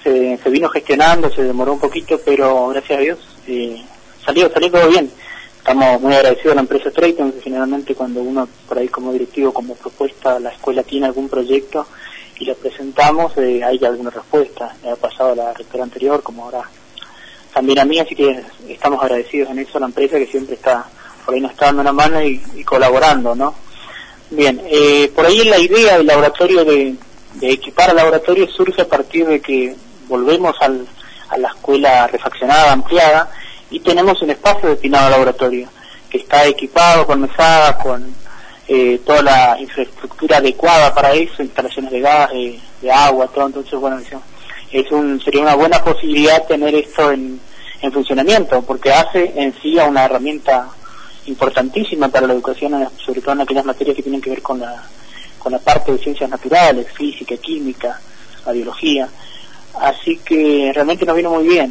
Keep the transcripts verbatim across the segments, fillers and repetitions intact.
se, se vino gestionando, se demoró un poquito, pero gracias a Dios eh, salió, salió todo bien. Estamos muy agradecidos a la empresa Trayton, que generalmente cuando uno por ahí como directivo, como propuesta, la escuela tiene algún proyecto y lo presentamos, eh, hay alguna respuesta. Le ha pasado a la rectora anterior, como ahora también a mí, así que estamos agradecidos en eso a la empresa, que siempre está por ahí nos está dando una mano y, y colaborando, ¿no? Bien, eh, por ahí la idea del laboratorio de, de equipar al laboratorio surge a partir de que volvemos al, a la escuela refaccionada, ampliada, y tenemos un espacio destinado al laboratorio, que está equipado con mesadas, con eh, toda la infraestructura adecuada para eso, instalaciones de gas, de, de agua, todo. Entonces, bueno, es un, sería una buena posibilidad tener esto en, en funcionamiento, porque hace en sí a una herramienta importantísima para la educación, sobre todo en aquellas materias que tienen que ver con la con la parte de ciencias naturales, física, química, la biología. Así que realmente nos vino muy bien.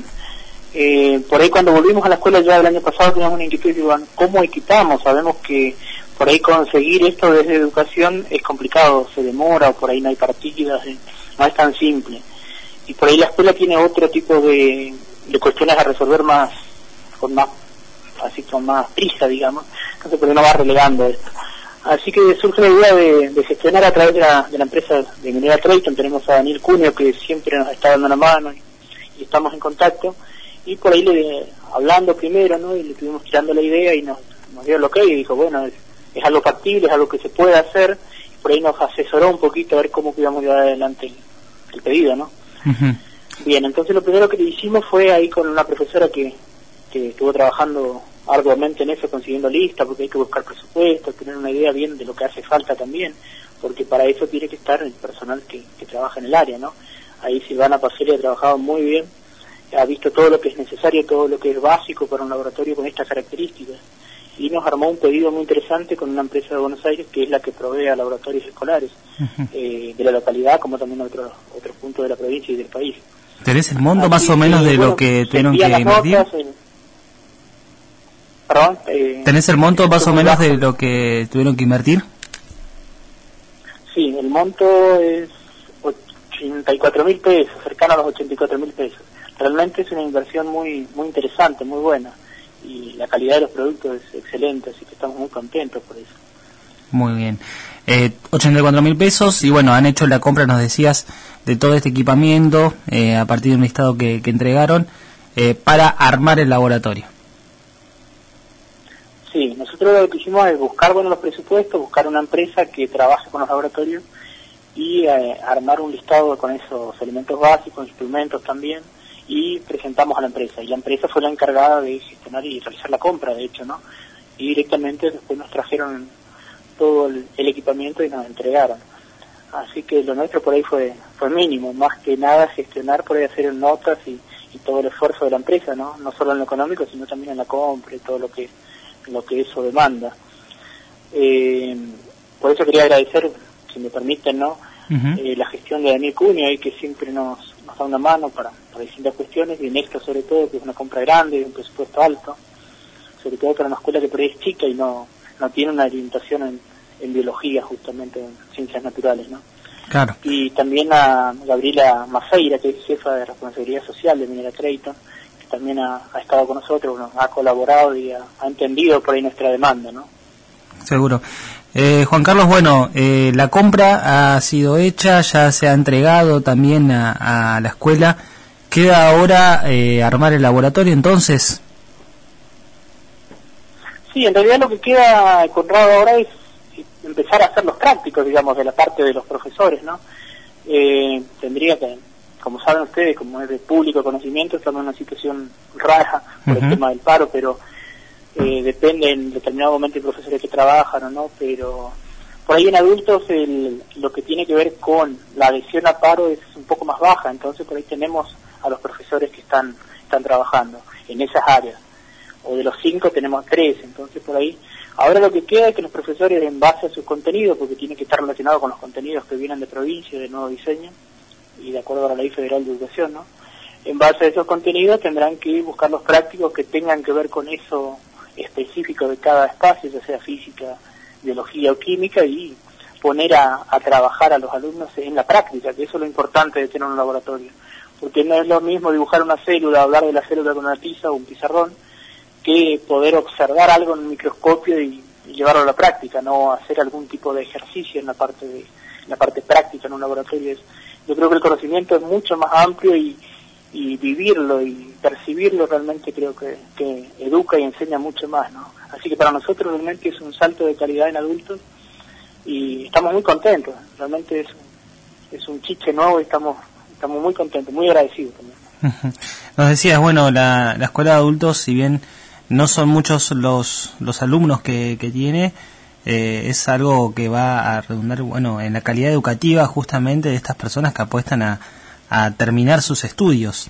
Eh, por ahí cuando volvimos a la escuela ya el año pasado teníamos una inquietud, digo, ¿cómo equipamos? Sabemos que por ahí conseguir esto desde educación es complicado, se demora, o por ahí no hay partidas, no es tan simple. Y por ahí la escuela tiene otro tipo de, de cuestiones a resolver más, con más, así con más prisa, digamos, entonces por ahí no va relegando esto. Así que surge la idea de, de gestionar a través de la, de la empresa de ingeniería Trayton. Tenemos a Daniel Cunio, que siempre nos está dando una mano y, y estamos en contacto, y por ahí le hablando primero, ¿no? Y le estuvimos tirando la idea y nos, nos dio el ok y dijo, bueno, es, es algo factible, es algo que se puede hacer, y por ahí nos asesoró un poquito a ver cómo podíamos llevar adelante el, el pedido, ¿no? Uh-huh. Bien, entonces lo primero que le hicimos fue ahí con una profesora que, que estuvo trabajando arduamente en eso, consiguiendo lista, porque hay que buscar presupuesto, tener una idea bien de lo que hace falta también, porque para eso tiene que estar el personal que, que trabaja en el área, ¿no? Ahí Silvana Pacelli ha trabajado muy bien, ha visto todo lo que es necesario, todo lo que es básico para un laboratorio con estas características, y nos armó un pedido muy interesante con una empresa de Buenos Aires que es la que provee a laboratorios escolares uh-huh. eh, de la localidad, como también otros otros puntos de la provincia y del país. ¿Tenés el monto más o menos de bueno, lo que tuvieron que invertir? Notas, el, perdón, eh, ¿Tenés el monto más o menos bajo de lo que tuvieron que invertir? Sí, el monto es ochenta y cuatro mil pesos, cercano a los ochenta y cuatro mil pesos. Realmente es una inversión muy muy interesante, muy buena, y la calidad de los productos es excelente, así que estamos muy contentos por eso. Muy bien. Eh, ochenta y cuatro mil pesos, y bueno, han hecho la compra, nos decías, de todo este equipamiento, eh, a partir de un listado que, que entregaron, eh, para armar el laboratorio. Sí, nosotros lo que hicimos es buscar bueno los presupuestos, buscar una empresa que trabaje con los laboratorios y eh, armar un listado con esos elementos básicos, instrumentos también, y presentamos a la empresa, y la empresa fue la encargada de gestionar y realizar la compra, de hecho, ¿no? Y directamente después nos trajeron todo el, el equipamiento y nos entregaron. Así que lo nuestro por ahí fue fue mínimo, más que nada gestionar, por ahí hacer notas y, y todo el esfuerzo de la empresa, ¿no? No solo en lo económico, sino también en la compra y todo lo que lo que eso demanda. Eh, por eso quería agradecer, si me permiten, ¿no? Uh-huh. Eh, la gestión de Daniel Cunio, ahí que siempre nos, nos da una mano para, para distintas cuestiones, y en esto sobre todo, que es una compra grande, un presupuesto alto, sobre todo para una escuela que por ahí es chica y no, no tiene una orientación en, en biología, justamente en ciencias naturales, ¿no? Claro. Y también a Gabriela Maceira, que es jefa de responsabilidad social de Minera Trayton, que también ha, ha estado con nosotros, bueno, ha colaborado y ha, ha entendido por ahí nuestra demanda, ¿no? Seguro. Eh, Juan Carlos, bueno, eh, la compra ha sido hecha, ya se ha entregado también a, a la escuela. ¿Queda ahora eh, armar el laboratorio entonces? Sí, en realidad lo que queda, Conrado, ahora es empezar a hacer los prácticos, digamos, de la parte de los profesores, ¿no? Eh, tendría que, como saben ustedes, como es de público conocimiento, estamos en una situación rara por uh-huh. el tema del paro, pero eh, depende en determinado momento de profesores que trabajan o no, pero por ahí en adultos el, lo que tiene que ver con la adhesión a paro es un poco más baja, entonces por ahí tenemos a los profesores que están están trabajando en esas áreas, o de los cinco tenemos tres, entonces por ahí ahora lo que queda es que los profesores, en base a sus contenidos, porque tiene que estar relacionado con los contenidos que vienen de provincia, de nuevo diseño, y de acuerdo a la Ley Federal de Educación, ¿no? En base a esos contenidos tendrán que buscar los prácticos que tengan que ver con eso específico de cada espacio, ya sea física, biología o química, y poner a, a trabajar a los alumnos en la práctica, que eso es lo importante de tener un laboratorio. porque no es lo mismo dibujar una célula, hablar de la célula con una tiza o un pizarrón, que poder observar algo en un microscopio y, y llevarlo a la práctica, no hacer algún tipo de ejercicio en la parte de en la parte práctica en un laboratorio. Yo creo que el conocimiento es mucho más amplio y, y vivirlo y percibirlo realmente creo que, que educa y enseña mucho más, ¿no? Así que para nosotros realmente es un salto de calidad en adultos y estamos muy contentos, realmente es, es un chiche nuevo y estamos estamos muy contentos, muy agradecidos también. Nos decías, bueno, la, la escuela de adultos, si bien no son muchos los los alumnos que, que tiene, eh, es algo que va a redundar, bueno, en la calidad educativa justamente de estas personas que apuestan a, a terminar sus estudios.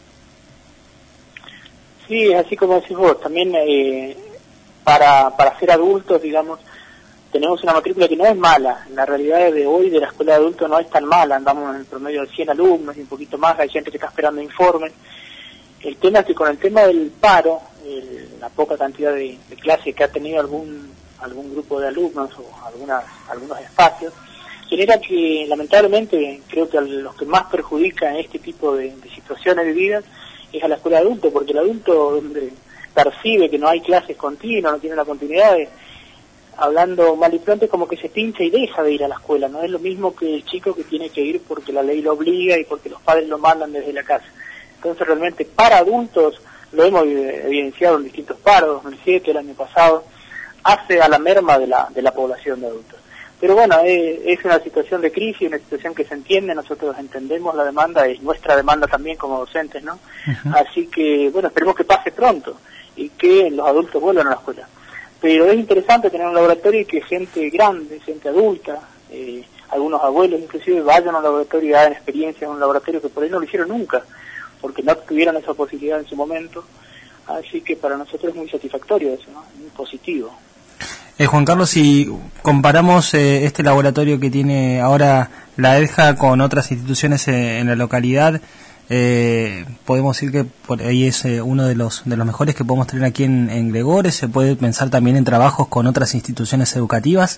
Sí, así como decís vos, también eh, para, para ser adultos, digamos, tenemos una matrícula que no es mala. La realidad de hoy de la escuela de adultos no es tan mala, andamos en el promedio de cien alumnos y un poquito más, hay gente que está esperando informes. El tema es que con el tema del paro, el, la poca cantidad de, de clases que ha tenido algún algún grupo de alumnos o algunas, algunos espacios, genera que lamentablemente creo que a los que más perjudican este tipo de, de situaciones vividas es a la escuela de adultos, porque el adulto donde percibe que no hay clases continuas, no tiene la continuidad de, hablando mal y pronto, es como que se pincha y deja de ir a la escuela, no es lo mismo que el chico que tiene que ir porque la ley lo obliga y porque los padres lo mandan desde la casa. Entonces realmente para adultos, lo hemos evidenciado en distintos paros, dos mil siete, el año pasado, hace a la merma de la de la población de adultos. Pero bueno, es, es una situación de crisis, una situación que se entiende, nosotros entendemos la demanda, es nuestra demanda también como docentes, ¿no? Uh-huh. Así que, bueno, esperemos que pase pronto y que los adultos vuelvan a la escuela. Pero es interesante tener un laboratorio y que gente grande, gente adulta, eh, algunos abuelos inclusive vayan a un laboratorio y hagan experiencias en un laboratorio que por ahí no lo hicieron nunca, porque no tuvieron esa posibilidad en su momento. Así que para nosotros es muy satisfactorio eso, ¿no? Muy positivo. Eh, Juan Carlos, si comparamos eh, este laboratorio que tiene ahora la EDJA con otras instituciones eh, en la localidad, eh, podemos decir que por ahí es eh, uno de los de los mejores que podemos tener aquí en, en Gregores. ¿Se puede pensar también en trabajos con otras instituciones educativas?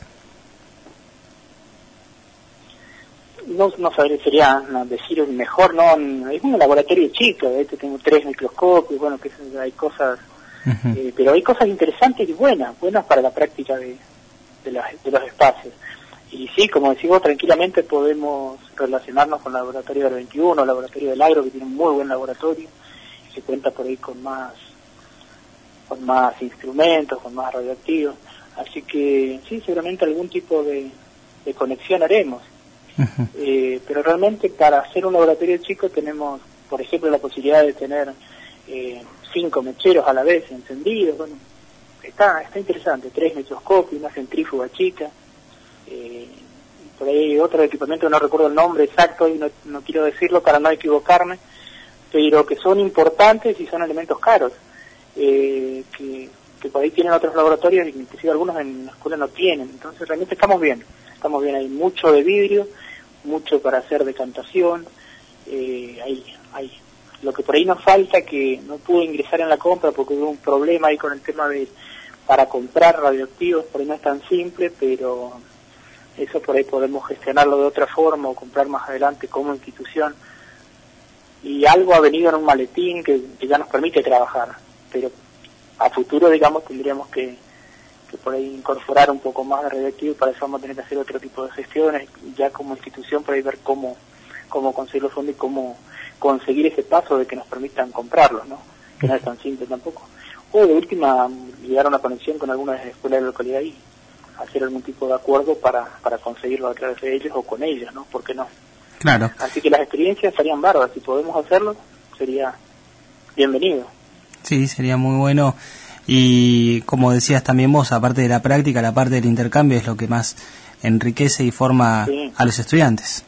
No, no sabré, sería no, decir mejor, no, es un laboratorio chico, ¿eh? Tengo tres microscopios, bueno, que hay cosas... Uh-huh. Eh, pero hay cosas interesantes y buenas, buenas para la práctica de, de, las, de los espacios. Y sí, como decimos, tranquilamente podemos relacionarnos con el laboratorio del veintiuno, el laboratorio del Agro, que tiene un muy buen laboratorio, que cuenta por ahí con más con más instrumentos, con más radioactivos. Así que sí, seguramente algún tipo de, de conexión haremos. Uh-huh. Eh, pero realmente para hacer un laboratorio chico tenemos, por ejemplo, la posibilidad de tener... Eh, cinco mecheros a la vez encendidos, bueno, está está interesante, tres microscopios, una centrífuga chica, eh, por ahí hay otro equipamiento que no recuerdo el nombre exacto y no, no quiero decirlo para no equivocarme, pero que son importantes y son elementos caros, eh, que, que por ahí tienen otros laboratorios, inclusive algunos en la escuela no tienen, entonces realmente estamos bien, estamos bien, hay mucho de vidrio, mucho para hacer decantación, eh, hay, hay lo que por ahí nos falta, que no pudo ingresar en la compra porque hubo un problema ahí con el tema de para comprar radioactivos, por ahí no es tan simple, pero eso por ahí podemos gestionarlo de otra forma o comprar más adelante como institución. Y algo ha venido en un maletín que, que ya nos permite trabajar, pero a futuro, digamos, tendríamos que, que por ahí incorporar un poco más de radioactivo y para eso vamos a tener que hacer otro tipo de gestiones, ya como institución, por ahí ver cómo, cómo conseguir los fondos y cómo conseguir ese paso de que nos permitan comprarlos, ¿no? Que no es tan simple tampoco. O de última, llegar a una conexión con alguna de las escuelas de la localidad y hacer algún tipo de acuerdo para, para conseguirlo a través de ellos o con ellos, ¿no? ¿Por qué no? Claro. Así que las experiencias serían bárbaras, si podemos hacerlo, sería bienvenido. Sí, sería muy bueno. Y como decías también vos, aparte de la práctica, la parte del intercambio es lo que más enriquece y forma sí. a los estudiantes.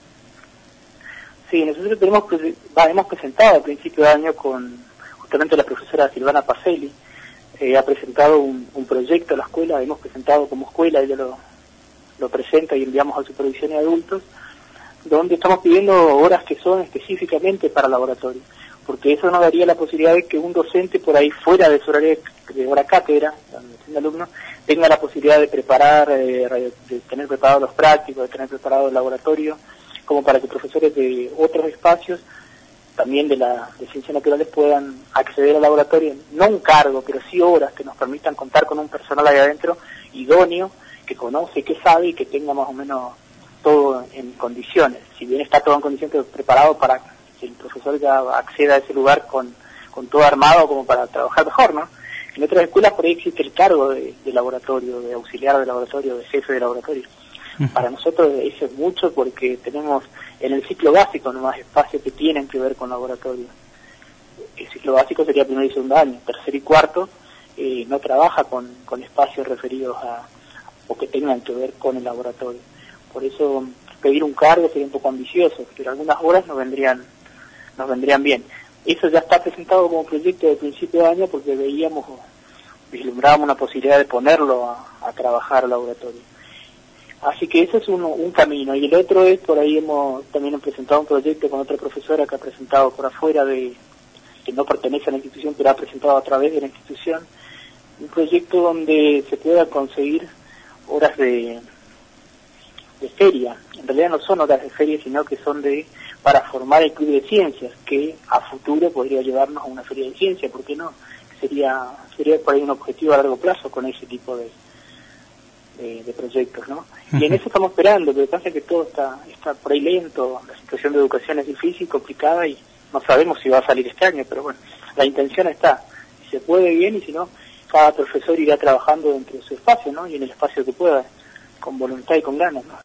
Sí, nosotros tenemos, bah, hemos presentado al principio de año con justamente la profesora Silvana Pacelli, eh, ha presentado un, un proyecto a la escuela, hemos presentado como escuela, ella lo, lo presenta y enviamos a supervisión de adultos, donde estamos pidiendo horas que son específicamente para laboratorio, porque eso nos daría la posibilidad de que un docente por ahí fuera de su horario de hora cátedra, donde tiene alumnos, tenga la posibilidad de preparar, eh, de tener preparados los prácticos, de tener preparado el laboratorio, como para que profesores de otros espacios también de la de ciencias naturales puedan acceder al laboratorio, no un cargo, pero sí horas que nos permitan contar con un personal ahí adentro idóneo, que conoce, que sabe y que tenga más o menos todo en condiciones. Si bien está todo en condiciones, pero preparado para que el profesor ya acceda a ese lugar con, con todo armado como para trabajar mejor, ¿no? En otras escuelas por ahí existe el cargo de, de laboratorio, de auxiliar de laboratorio, de jefe de laboratorio. Para nosotros eso es mucho porque tenemos en el ciclo básico nomás espacios que tienen que ver con laboratorio. El ciclo básico sería primero y segundo año, tercer y cuarto eh, no trabaja con, con espacios referidos a o que tengan que ver con el laboratorio. Por eso pedir un cargo sería un poco ambicioso, pero algunas horas nos vendrían nos vendrían bien. Eso ya está presentado como proyecto de principio de año porque veíamos, vislumbrábamos una posibilidad de ponerlo a, a trabajar al laboratorio. Así que ese es uno, un camino. Y el otro es, por ahí hemos también hemos presentado un proyecto con otra profesora que ha presentado por afuera, de que no pertenece a la institución, pero ha presentado a través de la institución, un proyecto donde se pueda conseguir horas de, de feria. En realidad no son horas de feria, sino que son de para formar el club de ciencias, que a futuro podría llevarnos a una feria de ciencias, ¿por qué no? Sería sería por ahí un objetivo a largo plazo con ese tipo de De, de proyectos, ¿no? Y en eso estamos esperando, pero pasa que todo está está por ahí lento, la situación de educación es difícil, complicada y no sabemos si va a salir este año, pero bueno, la intención está, si se puede bien y si no, cada profesor irá trabajando dentro de su espacio, ¿no? Y en el espacio que pueda, con voluntad y con ganas, ¿no?